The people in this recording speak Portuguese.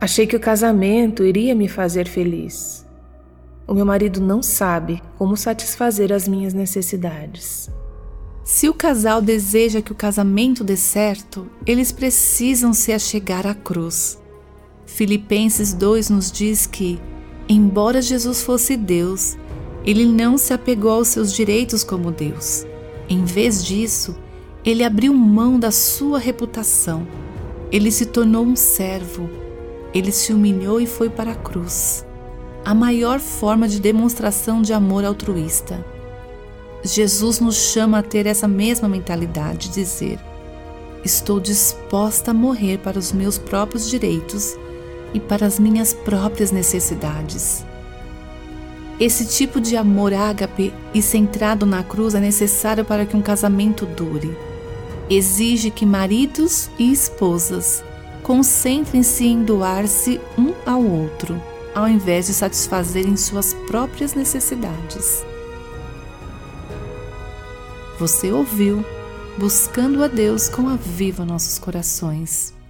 Achei que o casamento iria me fazer feliz. O meu marido não sabe como satisfazer as minhas necessidades. Se o casal deseja que o casamento dê certo, eles precisam se achegar à cruz. Filipenses 2 nos diz que, embora Jesus fosse Deus, ele não se apegou aos seus direitos como Deus. Em vez disso, ele abriu mão da sua reputação. Ele se tornou um servo. Ele se humilhou e foi para a cruz. A maior forma de demonstração de amor altruísta. Jesus nos chama a ter essa mesma mentalidade, dizer: estou disposta a morrer para os meus próprios direitos e para as minhas próprias necessidades. Esse tipo de amor ágape e centrado na cruz é necessário para que um casamento dure. Exige que maridos e esposas concentrem-se em doar-se um ao outro, ao invés de satisfazerem suas próprias necessidades. Você ouviu Buscando a Deus com Aviva Nossos Corações.